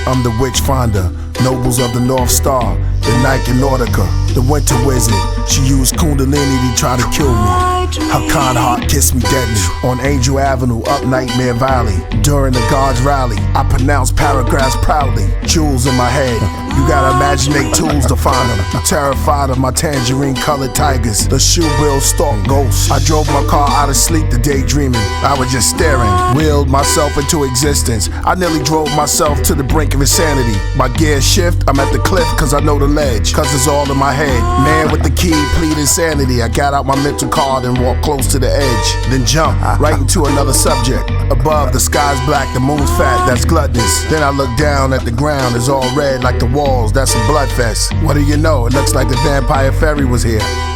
I'm the witch finder, nobles of the North Star, the Nike Nautica, the winter wizard. She used Kundalini to try to kill me. Her kind heart kissed me deadly on Angel Avenue, up Nightmare Valley. During the God's rally, I pronounced paragraphs proudly. Jewels in my head, you gotta imaginate tools to find them. I'm terrified of my tangerine-colored tigers. The shoebill stalked ghosts. I drove my car out of sleep to daydreaming. I was just staring, willed myself into existence. I nearly drove myself to the brink of insanity. My gear shift, I'm at the cliff cause I know the ledge, cause it's all in my head. Man with the key, plead insanity. I got out my mental card and walked close to the edge, then jump right into another subject. Above, the sky's black, the moon's fat, that's gluttonous. Then I look down at the ground, it's all red like the walls, that's a blood fest. What do you know, it looks like the vampire fairy was here.